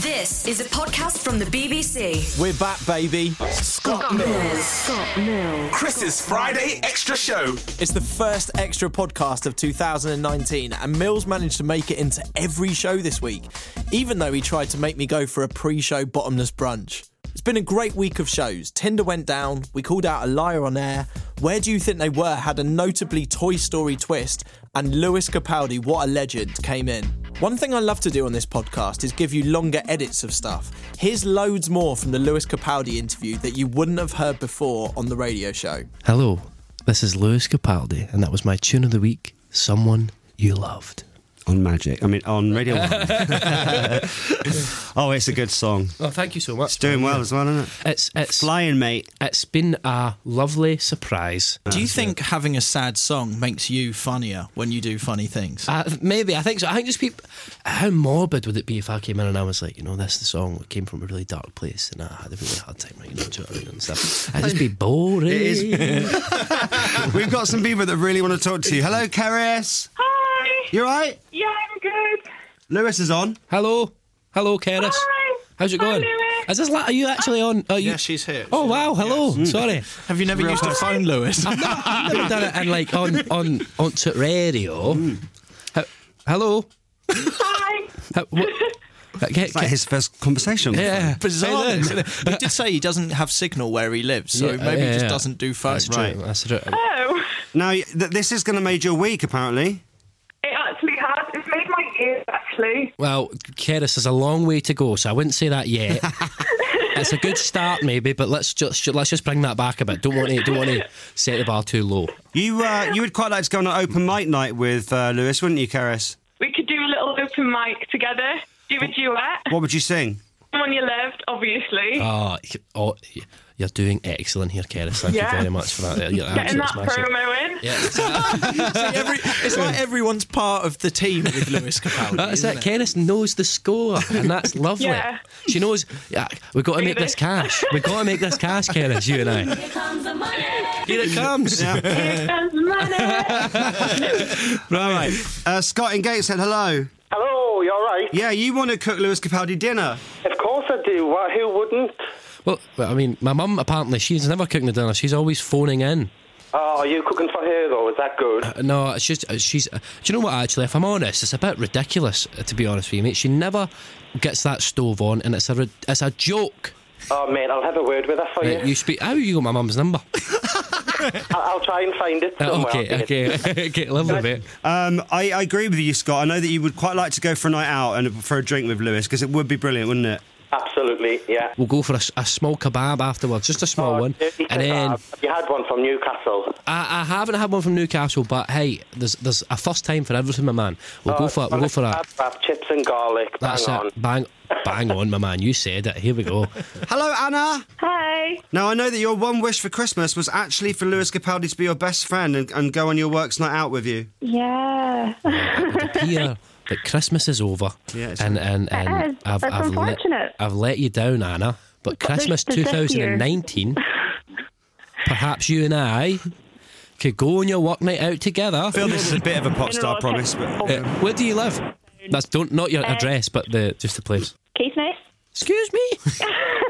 This is a podcast from the BBC. We're back, baby. Scott Mills. Chris's Friday Extra Show. It's the first extra podcast of 2019, and Mills managed to make it into every show this week, even though he tried to make me go for a pre-show bottomless brunch. It's been a great week of shows. Tinder went down, we called out a liar on air, Where Do You Think They Were had a notably Toy Story twist, and Lewis Capaldi, what a legend, came in. One thing I love to do on this podcast is give you longer edits of stuff. Here's loads more from the Lewis Capaldi interview that you wouldn't have heard before on the radio show. Hello, this is Lewis Capaldi, and that was my tune of the week, Someone You Loved. On Radio 1. Oh, it's a good song. Oh, thank you so much. It's doing well as well, isn't it? It's flying, mate. It's been a lovely surprise. Do you think having a sad song makes you funnier when you do funny things? Maybe, I think so. I think just people... How morbid would it be if I came in and I was like, this is the song that came from a really dark place and I had a really hard time writing to it and stuff. I'd just be boring. It is. We've got some people that really want to talk to you. Hello, Keris. Hi. You alright? Yeah, I'm good. Lewis is on. Hello, Keris. Hi. How's it going? Lewis. Is this are you actually on? Yeah, she's here. Oh wow, hello. Yes. Sorry. Have you never used a phone, Lewis? I've never done it and on to radio. Hello. Hi. It's like his first conversation. Yeah, Bizarre. He did say he doesn't have signal where he lives, so maybe he just doesn't do phone. That's true. That's true. Oh. Now, this is going to make your week, apparently. It actually has. It's made my ears, actually. Well, Keris, there's a long way to go, so I wouldn't say that yet. It's a good start, maybe, but let's just bring that back a bit. Don't want to set the bar too low. You would quite like to go on an open mic night with Lewis, wouldn't you, Keris? We could do a little open mic together. Do a duet. What would you sing? Someone You Loved, obviously. Oh, you're doing excellent here, Keris. Thank you very much for that. You're Getting that smashing. promo in. Yeah, It's like everyone's part of the team with Lewis Capaldi. that's it. Keris knows the score, and that's lovely. Yeah. She knows. Yeah, we've got to make this cash. We've got to make this cash, Keris. You and I. Here comes the money. Here it comes. Here comes the money. Right. Scott in Gateshead, hello. Hello, you alright? Yeah, you want to cook Lewis Capaldi dinner? Of course I do. Well, who wouldn't? Well, I mean, my mum, apparently, she's never cooking the dinner. She's always phoning in. Oh, are you cooking for her, though? Is that good? No, it's just, she's... do you know what, actually, if I'm honest, it's a bit ridiculous, to be honest with you, mate. She never gets that stove on, and it's a joke. Oh, mate, I'll have a word with her for you. How you got my mum's number? I'll try and find it somewhere. Okay, lovely, mate. I agree with you, Scott. I know that you would quite like to go for a night out and for a drink with Lewis, because it would be brilliant, wouldn't it? Absolutely, yeah. We'll go for a small kebab afterwards, just a small one. And then have you had one from Newcastle? I haven't had one from Newcastle, but hey, there's a first time for everything, my man. We'll go for kebab, chips and garlic. That's bang it. Bang on, my man. You said it. Here we go. Hello, Anna. Hi. Now, I know that your one wish for Christmas was actually for Lewis Capaldi to be your best friend and go on your works night out with you. Yeah. It would appear that Christmas is over. Yeah, it's and It is. That's unfortunate. I've let you down, Anna. But Christmas there's this 2019, perhaps you and I could go on your work night out together. I feel this is a bit of a pop star promise, but Where do you live? That's not your address, but just the place. Caithness. Excuse me.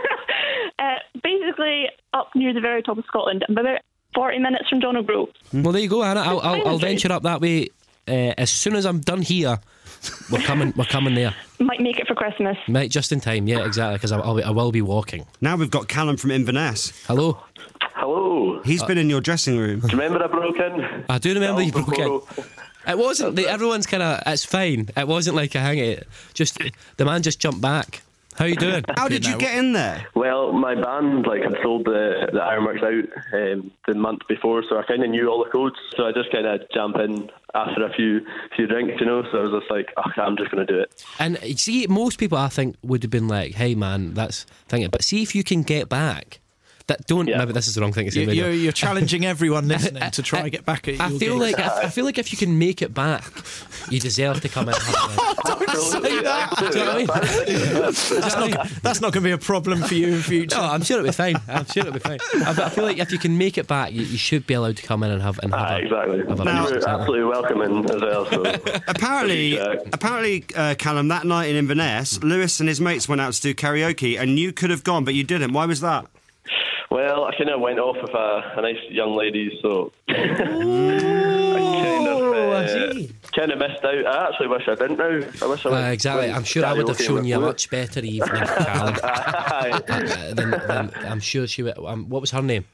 Basically, up near the very top of Scotland. I'm about 40 minutes from Donegal. Well, there you go, Anna. I'll venture up that way. As soon as I'm done here, we're coming there. Might make it for Christmas. Mate, just in time. Yeah, exactly. Because I will be walking. now we've got Callum from Inverness. Hello. Hello. He's been in your dressing room. Do you remember I broke in? I do remember you broke in. Before- It wasn't. Everyone's kind of. It's fine. It wasn't like a hang it. Just the man just jumped back. How you doing? How did you get in there? Well, my band had sold the Ironworks out the month before, so I kind of knew all the codes. So I just kind of jump in after a few drinks, So I was just like, okay, I'm just going to do it. And see, most people I think would have been like, "Hey man, that's thinking." But see if you can get back, Maybe this is the wrong thing to say. You're challenging everyone listening to try and get back at I your feel gigs. like I feel like if you can make it back, you deserve to come in and have it. Don't say that. Do you know what I mean? That's not going to be a problem for you in future. No, I'm sure it'll be fine. I feel like if you can make it back, you should be allowed to come in and have Exactly. have a Now, you're absolutely welcoming as well. So. Apparently, Callum, that night in Inverness, Lewis and his mates went out to do karaoke, and you could have gone, but you didn't. Why was that? Well, I kind of went off with a nice young lady, so I kind of missed out. I actually wish I didn't now. I wish I went. Exactly. I'm sure I would have shown you a much better evening, Callum. than I'm sure she would. What was her name?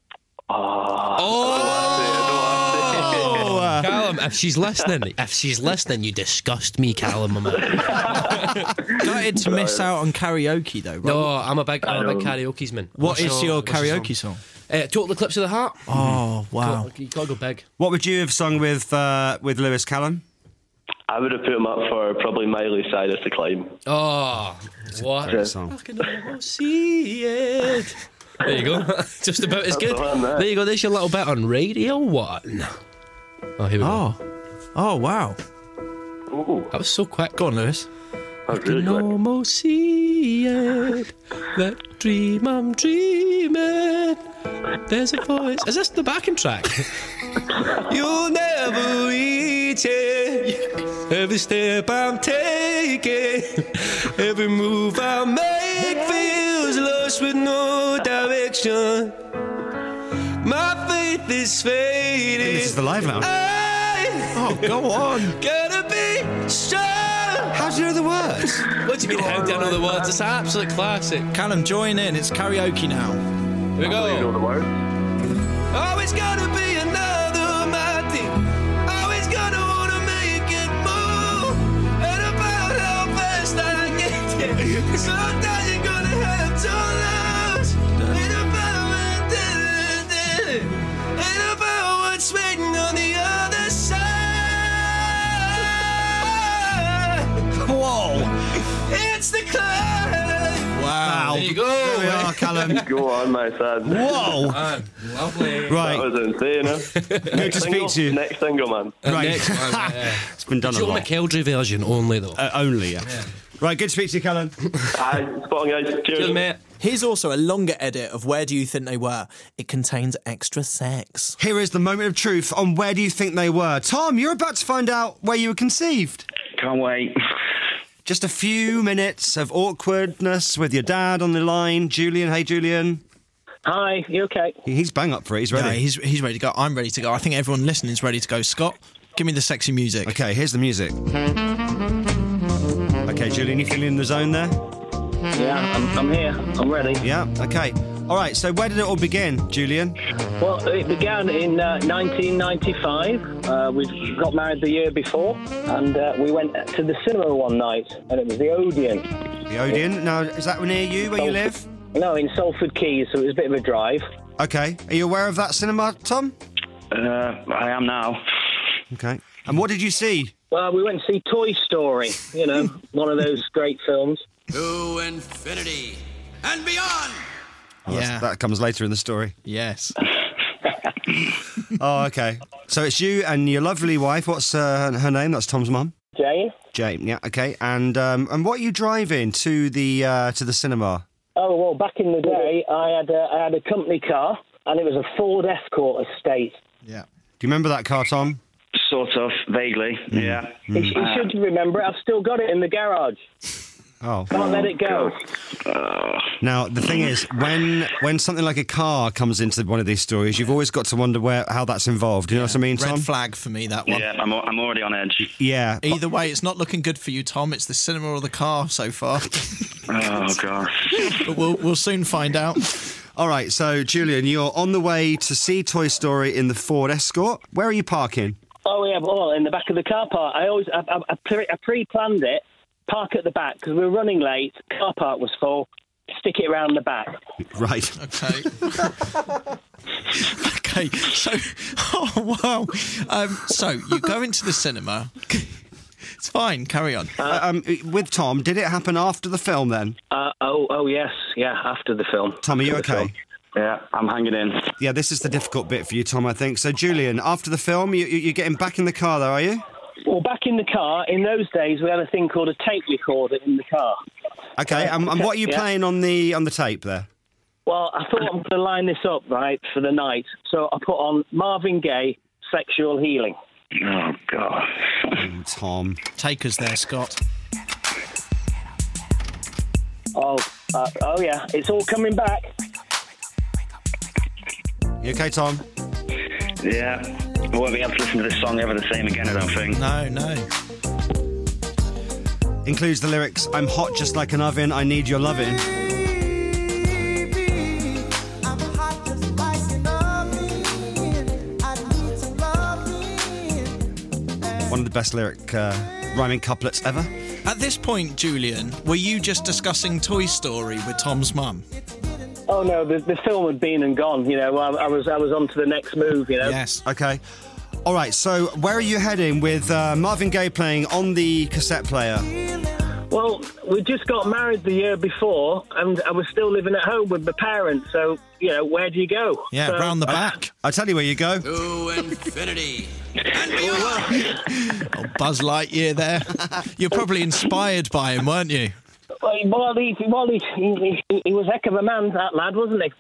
Callum, if she's listening, you disgust me, Callum. Gutted to miss out on karaoke though. Right? No, I'm a big karaoke's man. What is your karaoke song? Total Eclipse of the Heart. Oh wow! You gotta go big. What would you have sung with Lewis, Callum? I would have put him up for probably Miley Cyrus to Climb. Oh, what? Great song. I can almost see it. There you go. Just about as good. There you go. There's your little bit on Radio 1. Oh, here we go. Oh, wow. Ooh, That was so quick. Go on, Lewis. that's I can really quick. almost see it. That dream I'm dreaming. There's a voice. Is this the backing track? You'll never reach it. Every step I'm taking, every move I make feels lost with no direction. My faith is fading. This is the live lounge. Oh, go on. Gotta be strong. How do you know the words? What do you mean, how do I know the words? It's an absolute classic. Callum, join in. It's karaoke now. Here we You know go. the words? Always gonna be another my thing. Always gonna wanna make it move. And about how fast I get it. Sometimes you're gonna have to lose. And about what's waiting on the other side. Whoa. It's the climb. Wow. There you go. There we are, Callum. Go on, my son. Whoa! Lovely. That Right, was insane, huh? good to speak to you. Next single, man. Right. Next one, yeah. It's been done a Joe lot. McElderry version only, though. Only, yeah. Right, good to speak to you, Callum. Aye, spot on, guys. Cheers. Cheers, mate. Here's also a longer edit of Where Do You Think They Were? It contains extra sex. Here is the moment of truth on Where Do You Think They Were. Tom, you're about to find out where you were conceived. Can't wait. Just a few minutes of awkwardness with your dad on the line. Julian, hey, Julian. Hi, you okay? He's bang up for it. He's ready. Yeah, he's ready to go. I'm ready to go. I think everyone listening is ready to go. Scott, give me the sexy music. Okay, here's the music. Okay, Julian, you feeling in the zone there? Yeah, I'm here. I'm ready. Yeah, okay. All right, so where did it all begin, Julian? Well, it began in 1995. We got married the year before, and we went to the cinema one night, and it was the Odeon. The Odeon. Now, is that near you, where you live? No, in Salford Keys, so it was a bit of a drive. Okay. Are you aware of that cinema, Tom? I am now. Okay. And what did you see? Well, we went to see Toy Story, you know, one of those great films. To infinity and beyond. Oh, Yeah. that comes later in the story. Yes. Oh, okay. So it's you and your lovely wife. What's her name? That's Tom's mum. Jane? Jane. Yeah. Okay. And what are you driving to the cinema? Oh, well, back in the day, I had a company car, and it was a Ford Escort estate. Yeah. Do you remember that car, Tom? Sort of, vaguely, yeah. Mm. You should remember it. I've still got it in the garage. Oh. Can't let it go. Now the thing is, when something like a car comes into one of these stories, you've always got to wonder how that's involved. You know what I mean, Tom? Red flag for me, that one. Yeah, I'm already on edge. Yeah. Either way, it's not looking good for you, Tom. It's the cinema or the car so far. Oh, gosh. But we'll soon find out. All right. So, Julian, you're on the way to see Toy Story in the Ford Escort. Where are you parking? Oh, yeah, well, in the back of the car park. I pre-planned it. Park at the back, because we were running late. Car park was full. Stick it around the back. Right. Okay. Okay. So, oh wow. So you go into the cinema. It's fine. Carry on. With Tom, did it happen after the film then? Oh, yes, yeah, after the film. Tom, are you okay? Yeah, I'm hanging in. Yeah, this is the difficult bit for you, Tom, I think. So, Julian, after the film, you're getting back in the car, though, are you? Well, back in the car, in those days, we had a thing called a tape recorder in the car. Okay, and what are you playing on the tape there? Well, I thought I'm going to line this up, right, for the night. So I put on Marvin Gaye, Sexual Healing. Oh, God. Oh, Tom. Take us there, Scott. Oh, yeah, it's all coming back. You okay, Tom? Yeah. I won't be able to listen to this song ever the same again, I don't think. No. Includes the lyrics, I'm hot just like an oven, I need your loving. One of the best lyric rhyming couplets ever. At this point, Julian, were you just discussing Toy Story with Tom's mum? Oh, no, the film had been and gone, you know. I was on to the next move, you know. Yes. Okay. All right, so where are you heading with Marvin Gaye playing on the cassette player? Well, we just got married the year before, and I was still living at home with my parents, so, you know, where do you go? Yeah, so, round the back. I'll tell you where you go. To infinity and beyond. Oh, Buzz Lightyear there. You're probably inspired by him, weren't you? Well, he was a heck of a man, that lad, wasn't he?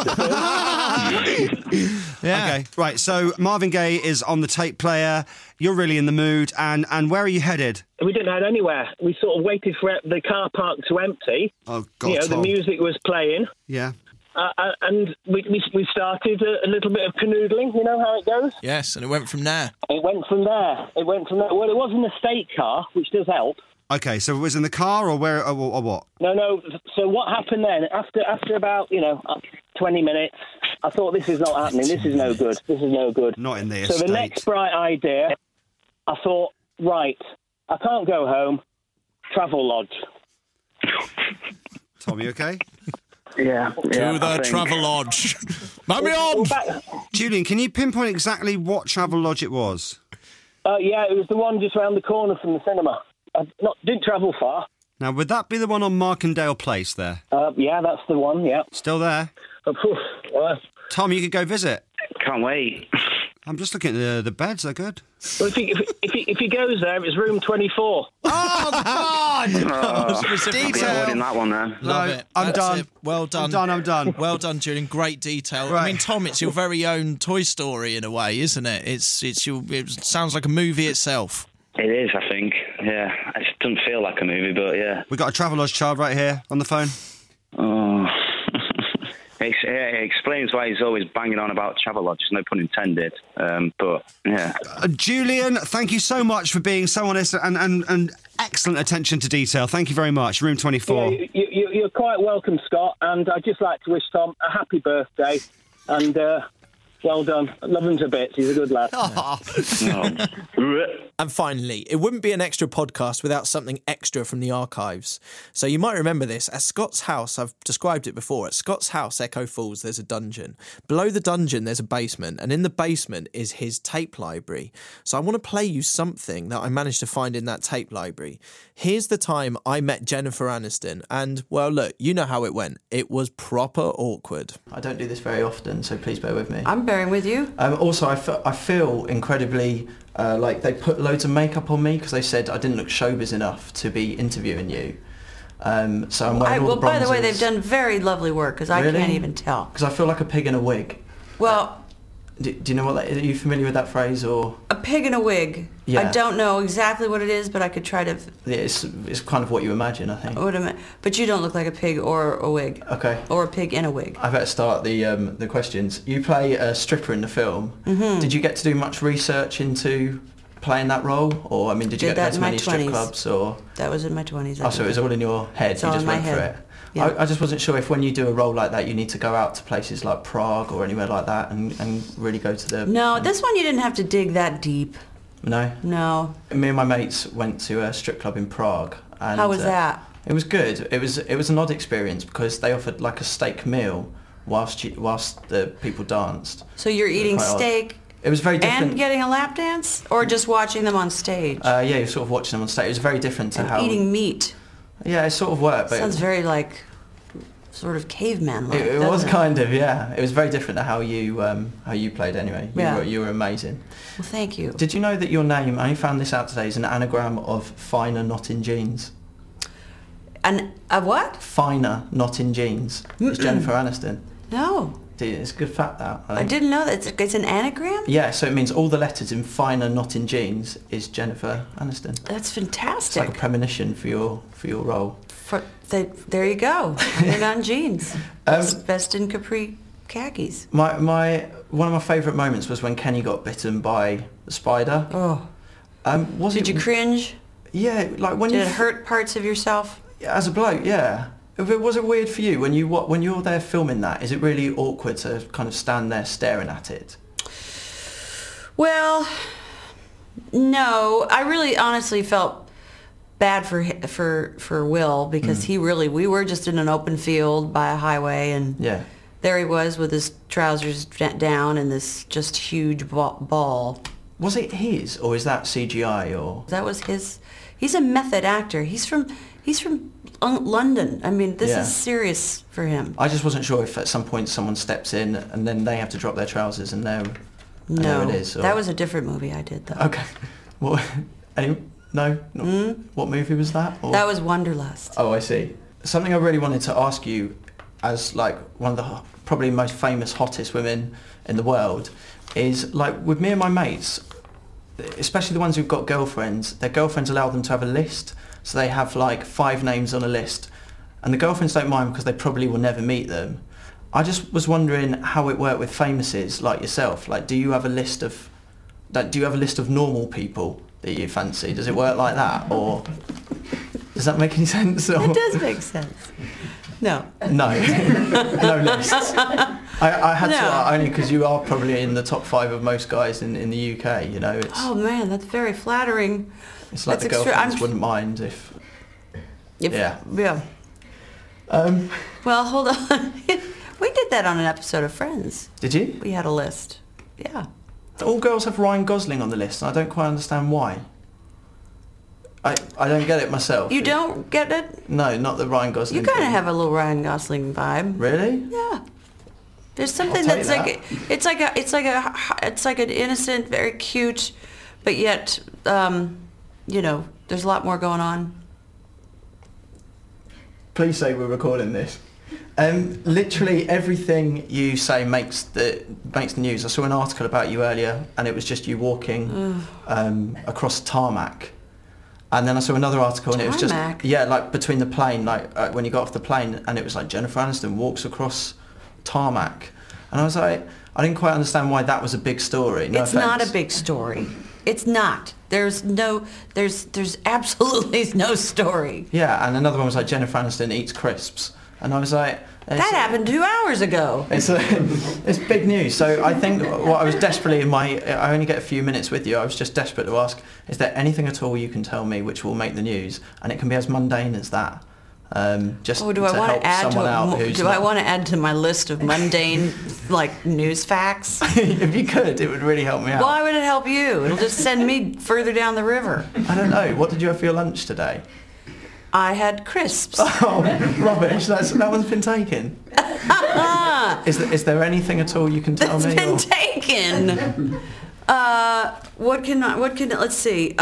Yeah. Okay, right, so Marvin Gaye is on the tape player, you're really in the mood, and where are you headed? We didn't head anywhere. We sort of waited for the car park to empty. Oh, God, you know, Tom. the music was playing. Yeah. And we started a little bit of canoodling, you know how it goes? Yes, and it went from there. It went from there. Well, it wasn't a state car, which does help. Okay, so it was in the car or where or what? No. So what happened then? After about 20 minutes, I thought this is not happening. This is no good. Not in the estate. So the next bright idea, I thought, right, I can't go home. Travel Lodge. Tom, you okay? Yeah. To the Travel Lodge. Mummy on! Julian, can you pinpoint exactly what Travel Lodge it was? Yeah, it was the one just round the corner from the cinema. Didn't travel far. Now, would that be the one on Markendale Place there? Yeah, that's the one, yeah. Still there? Tom, you could go visit. Can't wait. I'm just looking at the beds, they're good. Well, if he goes there, it's room 24. Oh, God! Detail. In that one there. Love it. I'm done. It. Well done. I'm done. Well done, Julian. Great detail. Right. I mean, Tom, it's your very own Toy Story in a way, isn't it? It sounds like a movie itself. It is, I think. Yeah, it just doesn't feel like a movie, but yeah. We've got a Travelodge child right here on the phone. Oh. It explains why he's always banging on about Travelodge. No pun intended. But yeah. Julian, thank you so much for being so honest and excellent attention to detail. Thank you very much. Room 24. Yeah, you're quite welcome, Scott. And I'd just like to wish Tom a happy birthday. And well done. Love him to bits. He's a good lad. And finally, it wouldn't be an extra podcast without something extra from the archives. So you might remember this. At Scott's house, I've described it before. At Scott's house, Echo Falls, there's a dungeon. Below the dungeon, there's a basement. And in the basement is his tape library. So I want to play you something that I managed to find in that tape library. Here's the time I met Jennifer Aniston. And, well, look, you know how it went. It was proper awkward. I don't do this very often, so please bear with me. I'm bearing with you. Also, I feel incredibly like they put loads of makeup on me because they said I didn't look showbiz enough to be interviewing you. So I'm wearing all the bronzers. By the way, they've done very lovely work because I can't even tell. Because I feel like a pig in a wig. Well... Do you know what that is? Are you familiar with that phrase or? A pig in a wig. Yeah. I don't know exactly what it is, but I could try to... Yeah, it's kind of what you imagine, I think. But you don't look like a pig or a wig. Okay. Or a pig in a wig. I better start the questions. You play a stripper in the film. Mm-hmm. Did you get to do much research into playing that role? Or, I mean, did you get to go to many strip clubs? Or? That was in my 20s. Oh, so it was all in your head? It's you all just in my went head. for it? Yeah. I just wasn't sure if when you do a role like that you need to go out to places like Prague or anywhere like that and really go to the... No, this one you didn't have to dig that deep. No? No. Me and my mates went to a strip club in Prague. And, how was that? It was good. It was an odd experience because they offered like a steak meal whilst the people danced. So you're eating steak... It was very different. And getting a lap dance? Or just watching them on stage? Yeah, you're sort of watching them on stage. It was very different to how... eating meat. Yeah, it sort of worked. But sounds very like sort of caveman-like. It was kind of, yeah. It was very different to how you played anyway. You were amazing. Well, thank you. Did you know that your name, I only found this out today, is an anagram of finer, not in jeans? A what? Finer, not in jeans. It's Jennifer Aniston. No. It's a good fact, that. I didn't know that. It's an anagram? Yeah, so it means all the letters in finer, not in jeans is Jennifer Aniston. That's fantastic. It's like a premonition for your role. There you go. They're not in jeans. Best in capri khakis. One of my favourite moments was when Kenny got bitten by the spider. Oh. Did you cringe? Yeah, like when Did it hurt parts of yourself? As a bloke, yeah. Was it weird for you when you're there filming that? Is it really awkward to kind of stand there staring at it? Well, no. I really honestly felt bad for Will because we were just in an open field by a highway, and there he was with his trousers down and this just huge ball. Was it his, or is that CGI, or? That was his. He's a method actor. He's from London. I mean, this is serious for him. I just wasn't sure if at some point someone steps in and then they have to drop their trousers and there it is. Or... That was a different movie I did, though. Okay. Well, no? What movie was that? Or... That was Wanderlust. Oh, I see. Something I really wanted to ask you, as like one of the probably most famous, hottest women in the world, is like with me and my mates, especially the ones who've got girlfriends, their girlfriends allow them to have a list. So they have like 5 names on a list, and the girlfriends don't mind because they probably will never meet them. I just was wondering how it worked with famouses like yourself. Like, do you have a list of normal people that you fancy? Does it work like that, or does that make any sense? Or? It does make sense. No. No lists. I had to only because you are probably in the top 5 of most guys in the UK. You know. Oh man, that's very flattering. It's like the girlfriends wouldn't mind if yeah. Well, hold on. We did that on an episode of Friends. Did you? We had a list. Yeah. All girls have Ryan Gosling on the list, and I don't quite understand why. I don't get it myself. You don't get it? No, not the Ryan Gosling. You kind of have a little Ryan Gosling vibe. Really? Yeah. There's something that's like it's like an innocent, very cute, but yet there's a lot more going on. Please say we're recording this. Literally everything you say makes the news. I saw an article about you earlier, and it was just you walking across tarmac. And then I saw another article, and it was just like between the plane, like when you got off the plane, and it was like Jennifer Aniston walks across tarmac, and I was like, I didn't quite understand why that was a big story. No it's offense. Not a big story. It's not. There's absolutely no story. Yeah, and another one was like Jennifer Aniston eats crisps, and I was like, that happened 2 hours ago. It's big news. So I think what I was desperately I only get a few minutes with you. I was just desperate to ask, is there anything at all you can tell me which will make the news? And it can be as mundane as that. Do I want to add to my list of mundane like news facts? If you could, it would really help me out. Why would it help you? It'll just send me further down the river. I don't know. What did you have for your lunch today? I had crisps. Oh, rubbish. That one's been taken. Is there anything at all you can tell me? It's been taken. Let's see.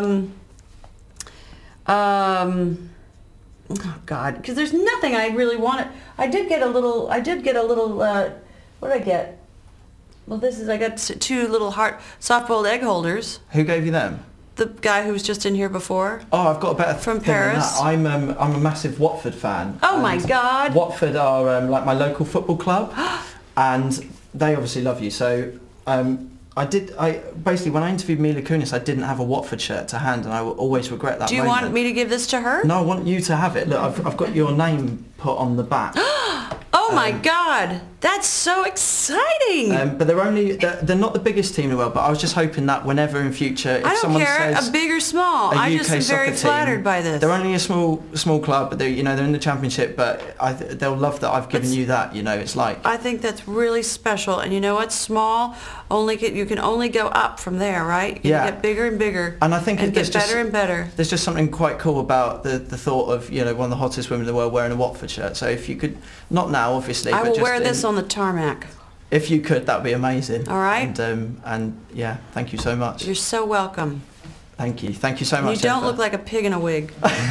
Oh God, because there's nothing I really wanted. I did get a little. What did I get? Well, I got 2 little soft-boiled egg holders. Who gave you them? The guy who was just in here before. Oh, I've got a better from thing Paris. Than that. I'm a massive Watford fan. Oh my God! Watford are like my local football club, and they obviously love you. So I basically when I interviewed Mila Kunis, I didn't have a Watford shirt to hand, and I will always regret that. Do you moment. want me to give this to her? No, I want you to have it. Look, I've got your name put on the back. Oh Oh my God, that's so exciting! But they're not the biggest team in the world. But I was just hoping that whenever in future, if I don't someone care, says a big or small, I just am very flattered by this. They're only a small club, but they're in the championship. But they'll love that I've given you that. It's like I think that's really special. And you know what? Small you can only go up from there, right? You can get bigger and bigger. And I think it gets better and better. There's just something quite cool about the thought of one of the hottest women in the world wearing a Watford shirt. So if you could, not now obviously, I but will just wear this on the tarmac. If you could, that'd be amazing. All right. And yeah, thank you so much. You're so welcome. Thank you so much. You don't look like a pig in a wig.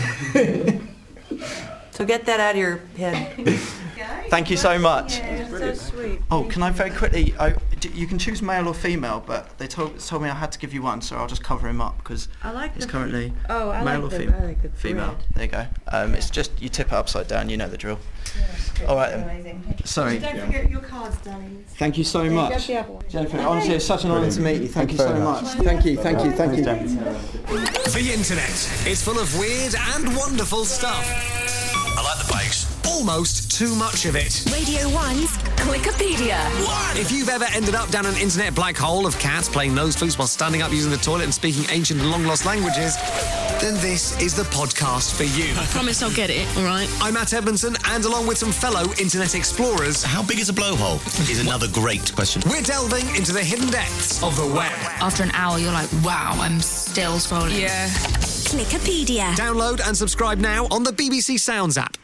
So get that out of your head. Thank you so much. Yeah, so sweet. Oh, can I very quickly? You can choose male or female, but they told me I had to give you one, so I'll just cover him up because it's currently male or female. I like the female. red. There you go. It's just you tip it upside down. You know the drill. All right then. Sorry. Don't forget your cards, darlings. Thank you so much, Jennifer. Honestly, it's such an honour to meet you. Thank you so much. Thank you. The internet is full of weird and wonderful stuff. I like the bass. Almost too much of it. Radio 1's Clickopedia. If you've ever ended up down an internet black hole of cats playing nose flutes while standing up using the toilet and speaking ancient and long-lost languages, then this is the podcast for you. I promise I'll get it, all right? I'm Matt Edmondson, and along with some fellow internet explorers... How big is a blowhole? Is another great question. We're delving into the hidden depths of the web. After an hour, you're like, wow, I'm still scrolling. Yeah. Clickopedia. Download and subscribe now on the BBC Sounds app.